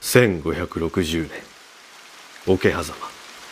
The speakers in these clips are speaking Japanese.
1560年桶狭間。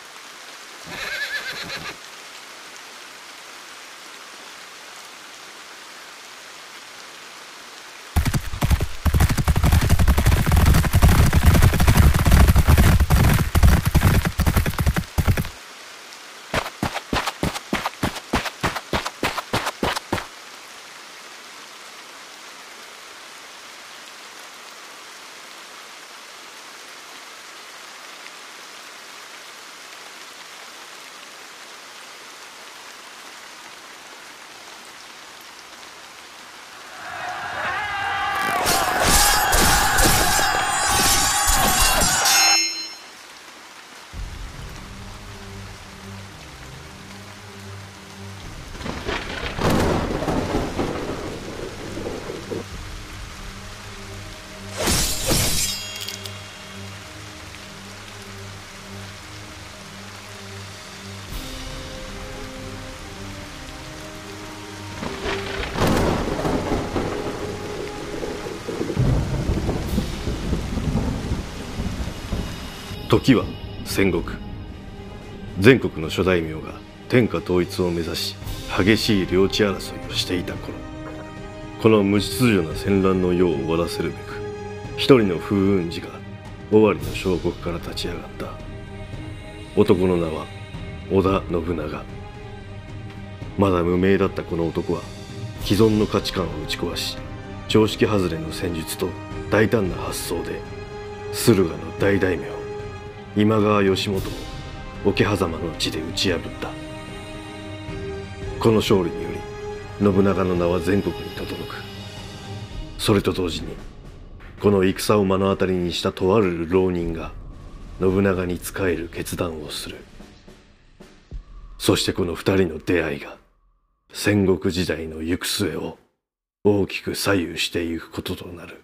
時は戦国。全国の諸大名が天下統一を目指し激しい領地争いをしていた頃、この無秩序な戦乱の世を終わらせるべく、一人の風雲児が尾張の小国から立ち上がった。男の名は織田信長。まだ無名だったこの男は既存の価値観を打ち壊し、常識外れの戦術と大胆な発想で駿河の大大名今川義元を桶狭間の地で打ち破った。この勝利により信長の名は全国に轟く。それと同時にこの戦を目の当たりにしたとある浪人が信長に仕える決断をする。そしてこの二人の出会いが戦国時代の行く末を大きく左右していくこととなる。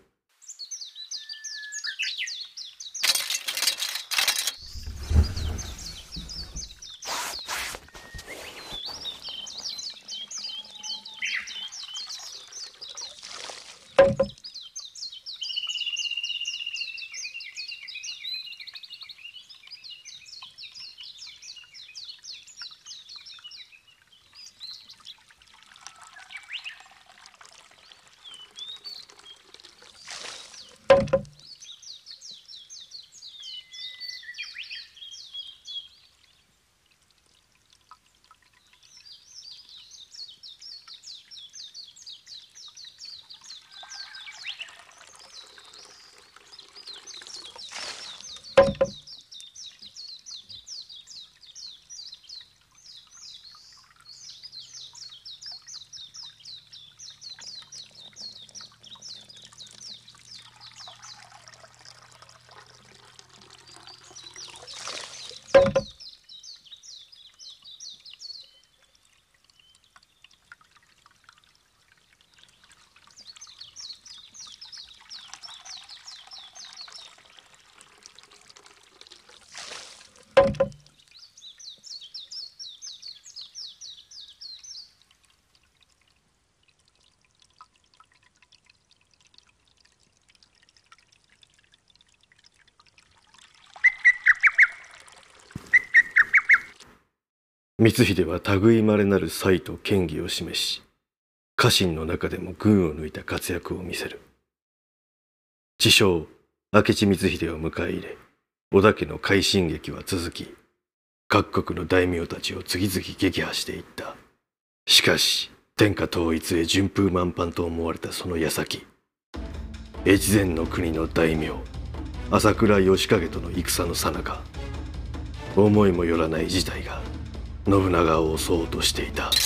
光秀は類いまれなる才と剣技を示し、家臣の中でも群を抜いた活躍を見せる。自称明智光秀を迎え入れ、織田家の快進撃は続き、各国の大名たちを次々撃破していった。しかし天下統一へ順風満帆と思われたその矢先、越前の国の大名朝倉義景との戦の最中、思いもよらない事態が信長を襲おうとしていた。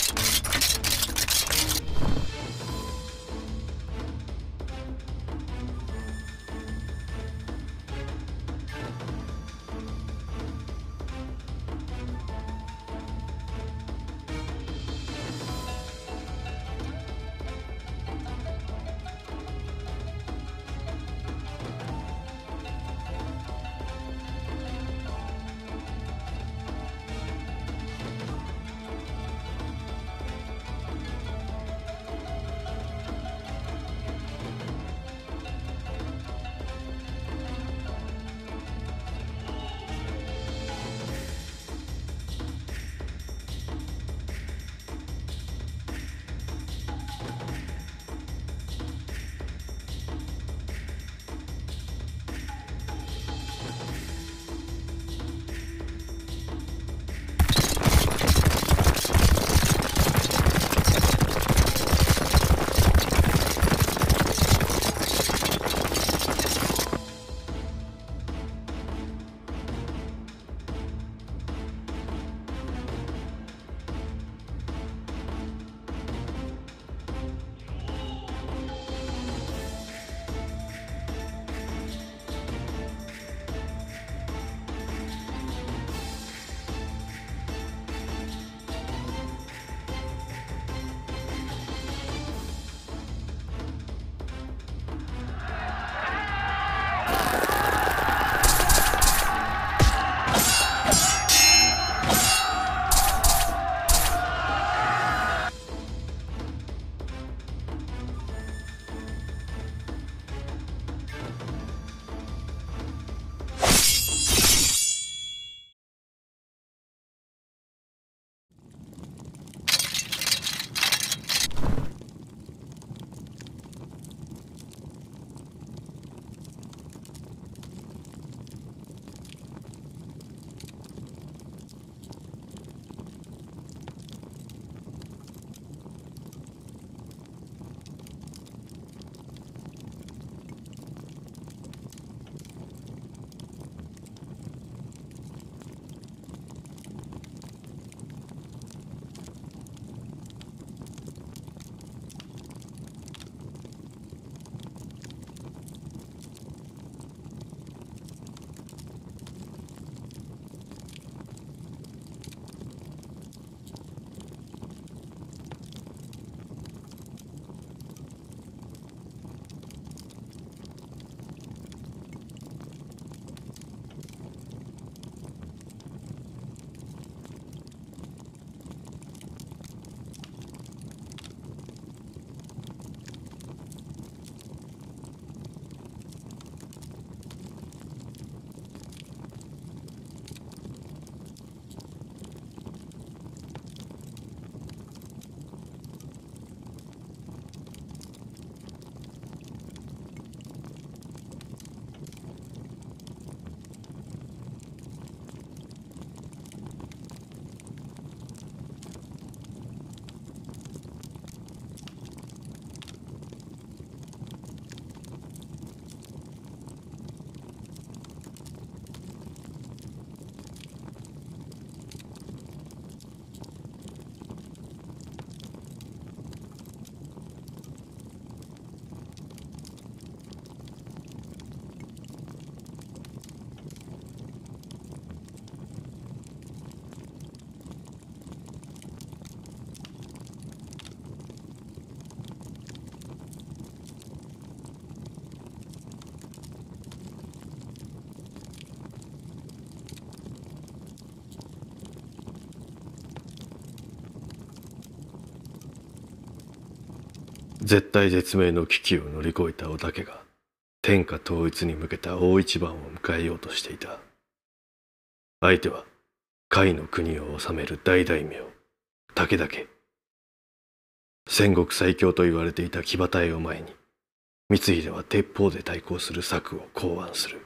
絶体絶命の危機を乗り越えた織田家が天下統一に向けた大一番を迎えようとしていた。相手は甲斐の国を治める大大名武田家。戦国最強と言われていた騎馬隊を前に光秀は鉄砲で対抗する策を考案する。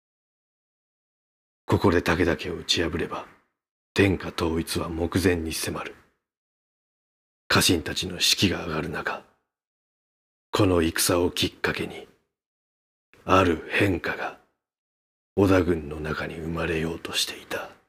ここで武田家を打ち破れば天下統一は目前に迫る。家臣たちの士気が上がる中、この戦をきっかけにある変化が織田軍の中に生まれようとしていた。